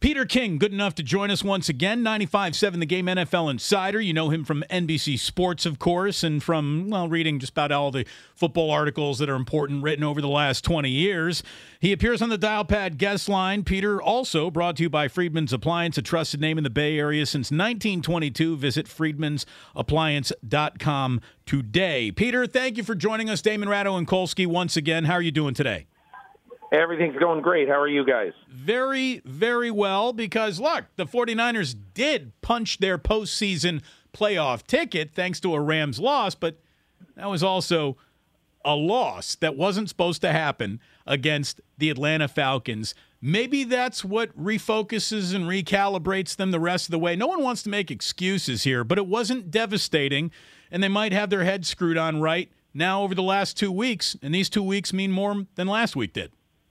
Peter King, good enough to join us once again. 95.7 The Game NFL Insider. You know him from NBC Sports, of course, and from, well, reading just about all the football articles that are important written over the last 20 years. He appears on the Dial Pad guest line. Peter, also brought to you by Friedman's Appliance, a trusted name in the Bay Area since 1922. Visit friedmansappliance.com today. Peter, thank you for joining us. Damon Ratto and Kolsky once again. How are you doing today? Everything's going great. How are you guys? Very, very well, because, look, the 49ers did punch their postseason playoff ticket thanks to a Rams loss, but that was also a loss that wasn't supposed to happen against the Atlanta Falcons. Maybe that's what refocuses and recalibrates them the rest of the way. No one wants to make excuses here, but it wasn't devastating, and they might have their heads screwed on right now over the last 2 weeks, and these 2 weeks mean more than last week did.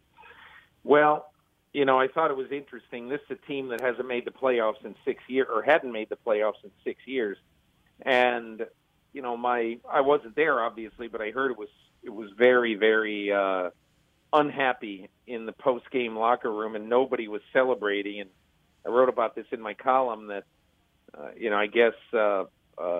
Well, you know, I thought it was interesting. This is a team that hasn't made the playoffs in 6 years, or hadn't made the playoffs in 6 years. And, you know, I wasn't there, obviously, but I heard it was very, very unhappy in the post-game locker room, and nobody was celebrating. And I wrote about this in my column that, you know, I guess that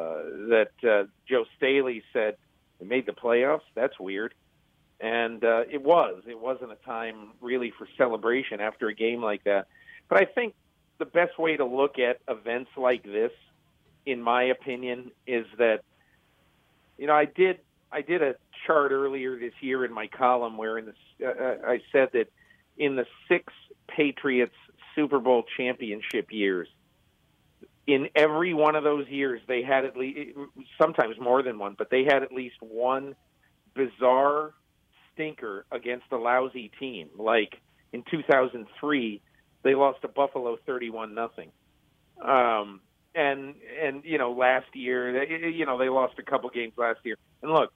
Joe Staley said, "We made the playoffs? That's weird." And it wasn't a time really for celebration after a game like that. But I think the best way to look at events like this, in my opinion, is that, you know, I did a chart earlier this year in my column where I said that in the 6 Patriots Super Bowl championship years, in every one of those years, they had at least, sometimes more than one, but they had at least one bizarre stinker against a lousy team. Like in 2003, they lost to Buffalo 31-0. And you know, last year, you know, they lost a couple games last year. And look,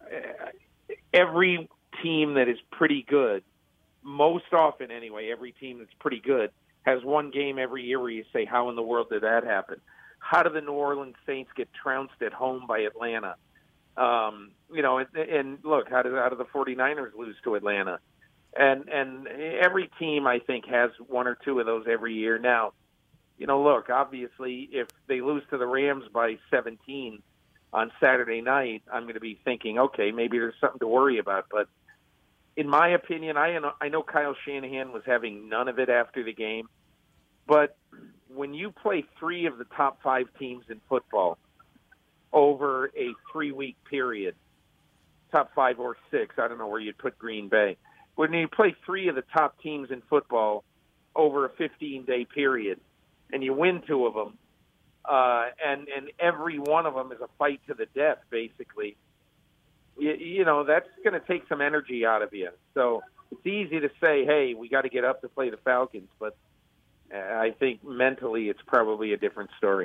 every team that is pretty good, most often anyway, every team that's pretty good has one game every year where you say, how in the world did that happen? How did the New Orleans Saints get trounced at home by Atlanta? You know, and look, how did the 49ers lose to Atlanta? And every team, I think, has one or two of those every year. Now, you know, look, obviously, if they lose to the Rams by 17 on Saturday night, I'm going to be thinking, okay, maybe there's something to worry about. But in my opinion, I know Kyle Shanahan was having none of it after the game. But when you play 3 of the top 5 teams in football over a 3-week period, top 5 or 6, I don't know where you'd put Green Bay. When you play 3 of the top teams in football over a 15-day period, and you win 2 of them, and every one of them is a fight to the death, basically, you know, that's going to take some energy out of you. So it's easy to say, hey, we got to get up to play the Falcons, but I think mentally it's probably a different story.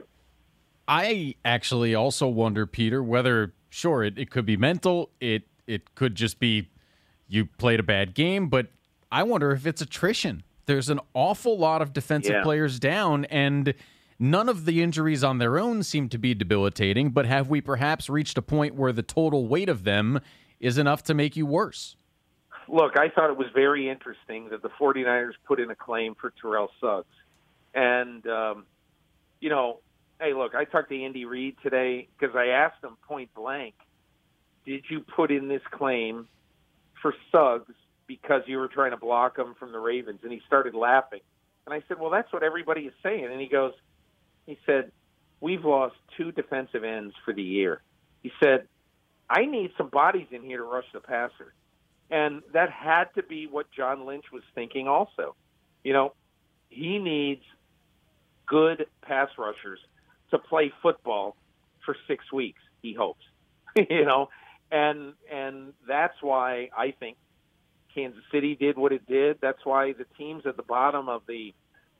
I actually also wonder, Peter, whether, sure, it could be mental, it could just be you played a bad game, but I wonder if it's attrition. There's an awful lot of defensive players down, and none of the injuries on their own seem to be debilitating, but have we perhaps reached a point where the total weight of them is enough to make you worse? Look, I thought it was very interesting that the 49ers put in a claim for Terrell Suggs. And, you know, hey, look, I talked to Andy Reid today because I asked him point blank, did you put in this claim for Suggs because you were trying to block him from the Ravens? And he started laughing. And I said, well, that's what everybody is saying. And he said, we've lost 2 defensive ends for the year. He said, I need some bodies in here to rush the passer. And that had to be what John Lynch was thinking also. You know, he needs good pass rushers to play football for 6 weeks, he hopes. You know, and that's why I think Kansas City did what it did. That's why the teams at the bottom of the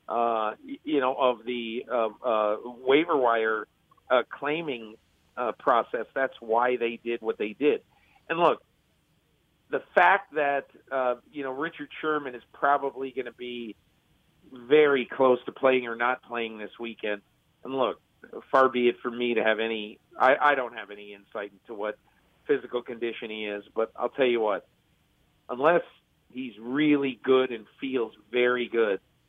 waiver wire claiming process, that's why they did what they did. And look, the fact that, Richard Sherman is probably going to be very close to playing or not playing this weekend. And look, far be it from me to have any – I don't have any insight into what physical condition he is. But I'll tell you what, unless he's really good and feels very good,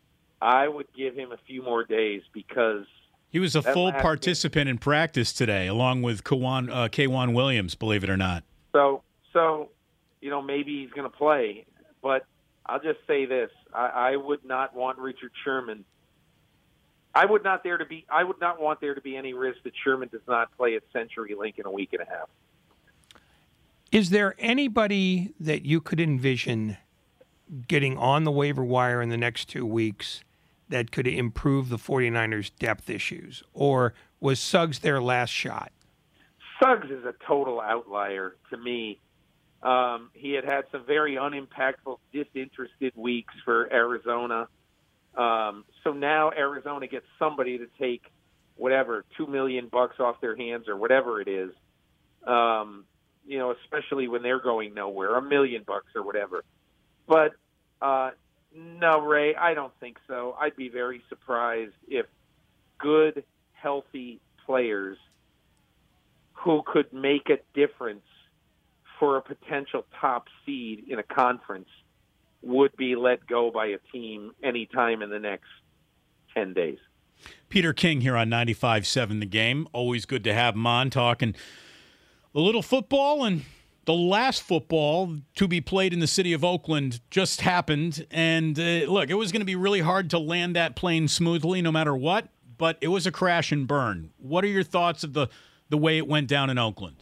I would give him a few more days because he was a full last participant in practice today, along with K'Wan Williams, believe it or not. So maybe he's going to play. But I'll just say this: I would not want Richard Sherman. I would not want there to be any risk that Sherman does not play at CenturyLink in a week and a half. Is there anybody that you could envision getting on the waiver wire in the next 2 weeks that could improve the 49ers' depth issues? Or was Suggs their last shot? Suggs is a total outlier to me. He had some very unimpactful, disinterested weeks for Arizona. So now Arizona gets somebody to take whatever, $2 million off their hands or whatever it is. Especially when they're going nowhere, $1 million or whatever. But no, Ray, I don't think so. I'd be very surprised if good, healthy players who could make a difference for a potential top seed in a conference would be let go by a team anytime in the next 10 days. Peter King here on 95.7 The Game. Always good to have him on talking a little football, and the last football to be played in the city of Oakland just happened. And look, it was going to be really hard to land that plane smoothly no matter what, but it was a crash and burn. What are your thoughts of the way it went down in Oakland?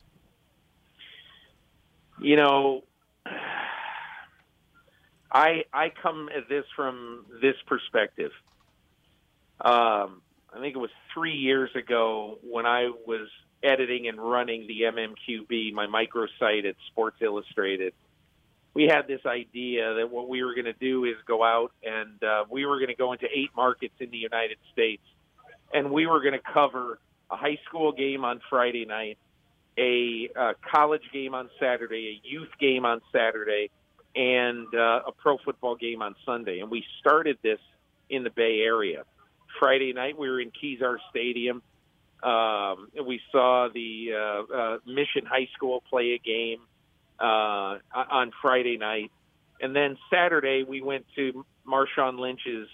I come at this from this perspective. I think it was 3 years ago when I was editing and running the MMQB, my microsite at Sports Illustrated. We had this idea that what we were going to do is go out and we were going to go into 8 markets in the United States, and we were going to cover a high school game on Friday night, a college game on Saturday, a youth game on Saturday, and a pro football game on Sunday. And we started this in the Bay Area. Friday night, we were in Kezar Stadium. We saw the Mission High School play a game on Friday night. And then Saturday, we went to Marshawn Lynch's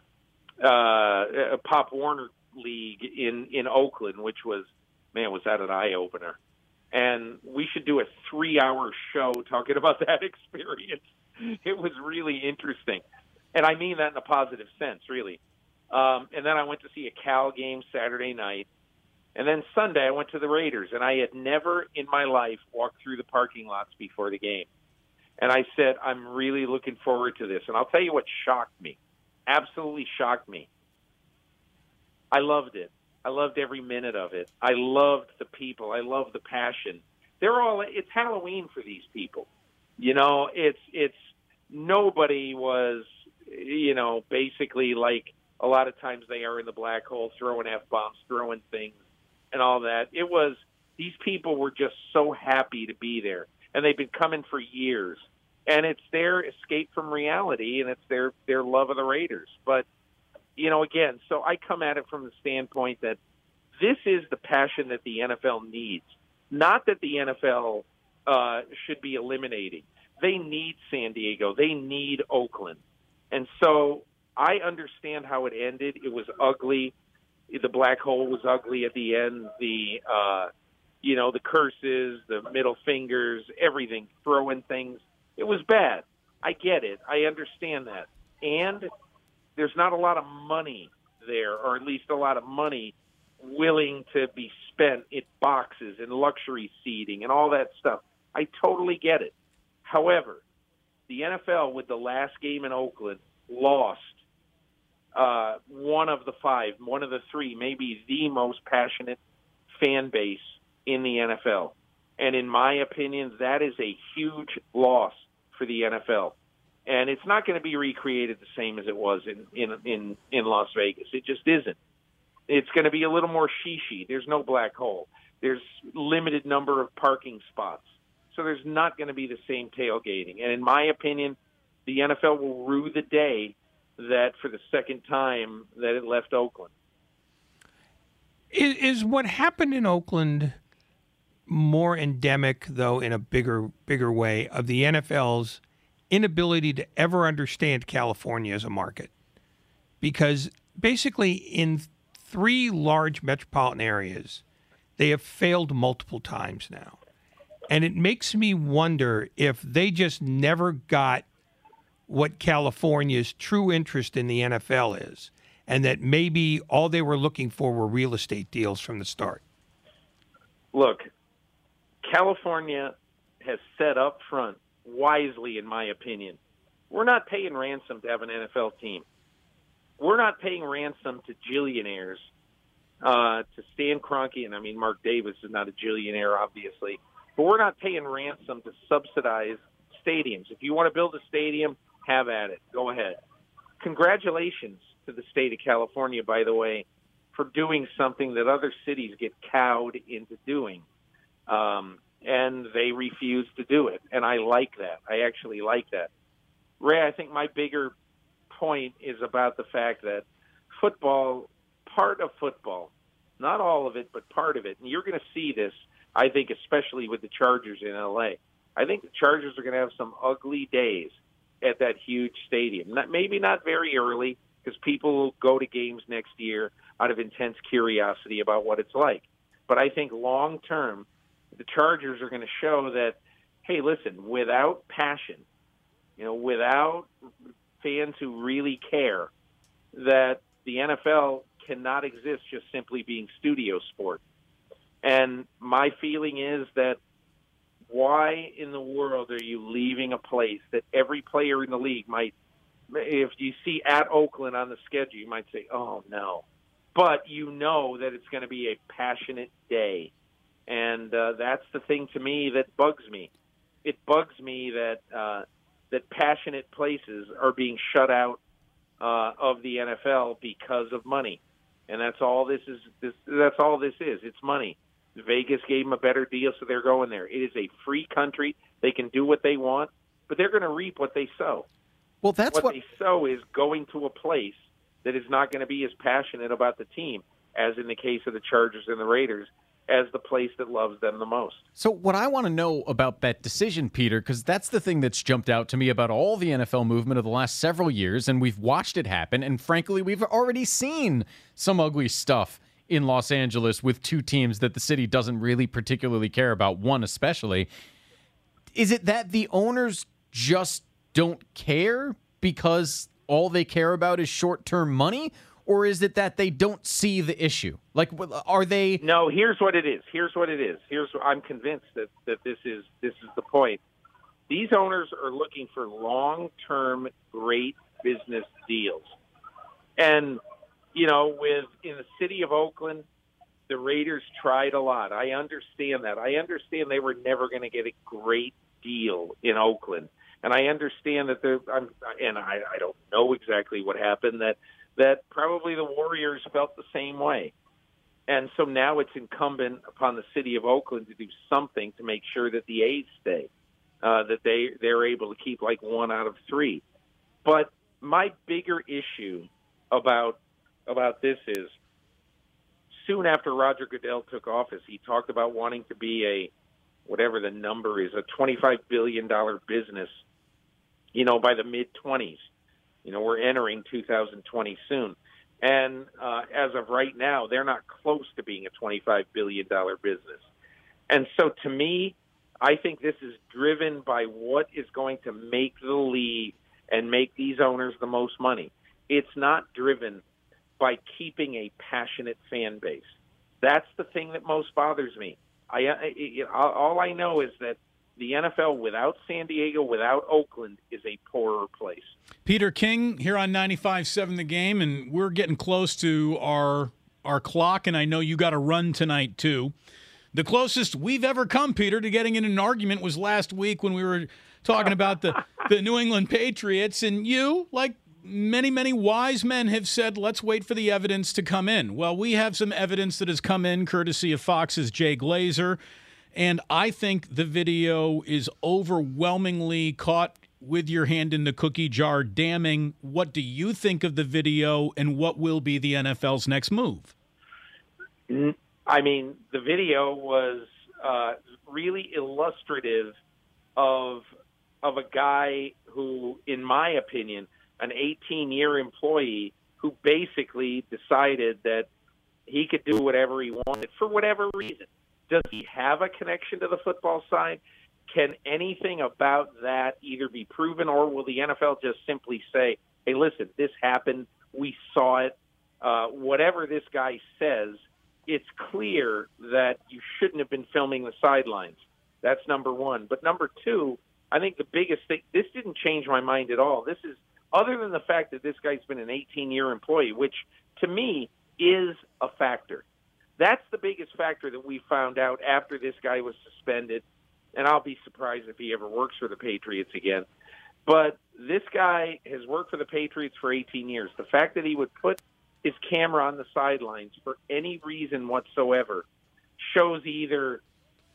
Pop Warner League in Oakland, which was that an eye-opener. And we should do a 3-hour show talking about that experience. It was really interesting. And I mean that in a positive sense, really. And then I went to see a Cal game Saturday night. And then Sunday I went to the Raiders. And I had never in my life walked through the parking lots before the game. And I said, I'm really looking forward to this. And I'll tell you what shocked me, absolutely shocked me. I loved it. I loved every minute of it. I loved the people. I loved the passion. It's Halloween for these people. It's nobody was, basically like a lot of times they are in the black hole, throwing F-bombs, throwing things and all that. These people were just so happy to be there, and they've been coming for years. And it's their escape from reality, and it's their love of the Raiders. But, again, so I come at it from the standpoint that this is the passion that the NFL needs. Not that the NFL should be eliminating. They need San Diego. They need Oakland. And so I understand how it ended. It was ugly. The black hole was ugly at the end. The curses, the middle fingers, everything, throwing things. It was bad. I get it. I understand that. And there's not a lot of money there, or at least a lot of money willing to be spent in boxes and luxury seating and all that stuff. I totally get it. However, the NFL, with the last game in Oakland, lost one of the 3, maybe the most passionate fan base in the NFL. And in my opinion, that is a huge loss for the NFL. And it's not going to be recreated the same as it was in Las Vegas. It just isn't. It's going to be a little more shishi. There's no black hole. There's limited number of parking spots. So there's not going to be the same tailgating. And in my opinion, the NFL will rue the day that for the second time that it left Oakland. Is what happened in Oakland more endemic, though, in a bigger way, of the NFL's inability to ever understand California as a market? because basically in 3 large metropolitan areas, they have failed multiple times now. And it makes me wonder if they just never got what California's true interest in the NFL is, and that maybe all they were looking for were real estate deals from the start. Look, California has said up front, wisely in my opinion, we're not paying ransom to have an NFL team. We're not paying ransom to jillionaires, to Stan Kroenke, and I mean Mark Davis is not a jillionaire, obviously, but we're not paying ransom to subsidize stadiums. If you want to build a stadium, have at it. Go ahead. Congratulations to the state of California, by the way, for doing something that other cities get cowed into doing. And they refuse to do it. And I like that. I actually like that. Ray, I think my bigger point is about the fact that football, part of football, not all of it, but part of it, and you're going to see this, I think, especially with the Chargers in L.A. I think the Chargers are going to have some ugly days at that huge stadium. Maybe not very early, because people will go to games next year out of intense curiosity about what it's like. But I think long term, the Chargers are going to show that, hey, listen, without passion, without fans who really care, that the NFL cannot exist just simply being studio sport. And my feeling is that why in the world are you leaving a place that every player in the league might, if you see at Oakland on the schedule, you might say, oh, no. But you know that it's going to be a passionate day. And that's the thing to me that bugs me. It bugs me that that passionate places are being shut out of the NFL because of money. And that's all this is. That's all this is. It's money. Vegas gave them a better deal, so they're going there. It is a free country. They can do what they want, but they're going to reap what they sow. Well, that's what they sow is going to a place that is not going to be as passionate about the team, as in the case of the Chargers and the Raiders, as the place that loves them the most. So what I want to know about that decision, Peter, because that's the thing that's jumped out to me about all the NFL movement of the last several years, and we've watched it happen, and frankly, we've already seen some ugly stuff in Los Angeles with 2 teams that the city doesn't really particularly care about, one especially. Is it that the owners just don't care because all they care about is short-term money? Or is it that they don't see the issue? Like, are they? No. Here's what it is. I'm convinced that this is the point. These owners are looking for long-term, great business deals, and in the city of Oakland, the Raiders tried a lot. I understand that. I understand they were never going to get a great deal in Oakland, and I understand that I don't know exactly what happened. That probably the Warriors felt the same way. And so now it's incumbent upon the city of Oakland to do something to make sure that the A's stay, that they're able to keep like 1 out of 3. But my bigger issue about this is soon after Roger Goodell took office, he talked about wanting to be whatever the number is, a $25 billion business, by the mid-20s. We're entering 2020 soon. And as of right now, they're not close to being a $25 billion business. And so to me, I think this is driven by what is going to make the league and make these owners the most money. It's not driven by keeping a passionate fan base. That's the thing that most bothers me. All I know is that the NFL without San Diego, without Oakland, is a poorer place. Peter King here on 95.7 The Game, and we're getting close to our clock, and I know you got to run tonight too. The closest we've ever come, Peter, to getting in an argument was last week when we were talking about the New England Patriots, and you, like many, many wise men, have said, let's wait for the evidence to come in. Well, we have some evidence that has come in courtesy of Fox's Jay Glazer. And I think the video is overwhelmingly caught with your hand in the cookie jar, damning. What do you think of the video, and what will be the NFL's next move? I mean, the video was really illustrative of a guy who, in my opinion, an 18-year employee who basically decided that he could do whatever he wanted for whatever reason. Does he have a connection to the football side? Can anything about that either be proven, or will the NFL just simply say, hey, listen, this happened, we saw it, whatever this guy says, it's clear that you shouldn't have been filming the sidelines. That's number one. But number two, I think the biggest thing, this didn't change my mind at all. This is, other than the fact that this guy's been an 18-year employee, which to me is a factor. That's the biggest factor that we found out after this guy was suspended, and I'll be surprised if he ever works for the Patriots again. But this guy has worked for the Patriots for 18 years. The fact that he would put his camera on the sidelines for any reason whatsoever shows either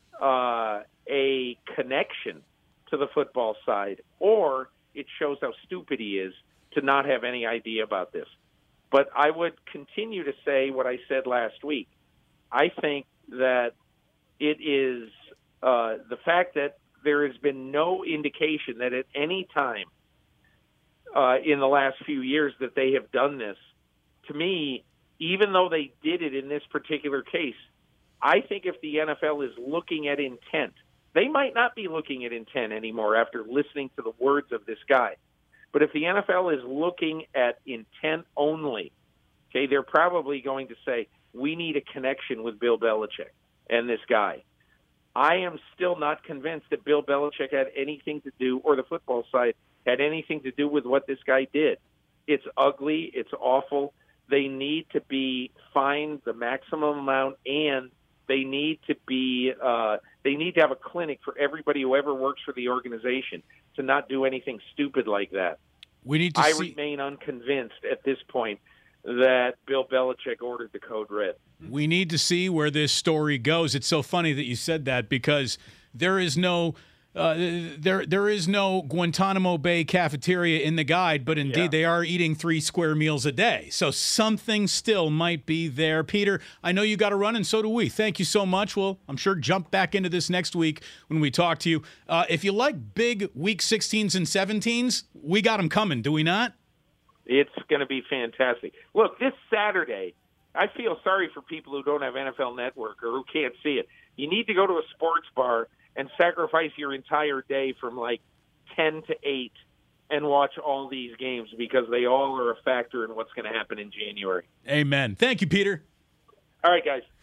a connection to the football side, or it shows how stupid he is to not have any idea about this. But I would continue to say what I said last week. I think that it is the fact that there has been no indication that at any time in the last few years that they have done this. To me, even though they did it in this particular case, I think if the NFL is looking at intent, they might not be looking at intent anymore after listening to the words of this guy. But if the NFL is looking at intent only, okay, they're probably going to say, we need a connection with Bill Belichick and this guy. I am still not convinced that Bill Belichick had anything to do, or the football side had anything to do with what this guy did. It's ugly. It's awful. They need to be fined the maximum amount, and they need to be they need to have a clinic for everybody who ever works for the organization to not do anything stupid like that. We need to I remain unconvinced at this point that Bill Belichick ordered the code red. We need to see where this story goes. It's so funny that you said that, because there is no there is no Guantanamo Bay cafeteria in the guide, but indeed they are eating 3 square meals a day. So something still might be there. Peter, I know you got to run, and so do we. Thank you so much. We'll, I'm sure, jump back into this next week when we talk to you. If you like big Week 16s and 17s, we got them coming, do we not? It's going to be fantastic. Look, this Saturday, I feel sorry for people who don't have NFL Network or who can't see it. You need to go to a sports bar and sacrifice your entire day from like 10 to 8 and watch all these games, because they all are a factor in what's going to happen in January. Amen. Thank you, Peter. All right, guys.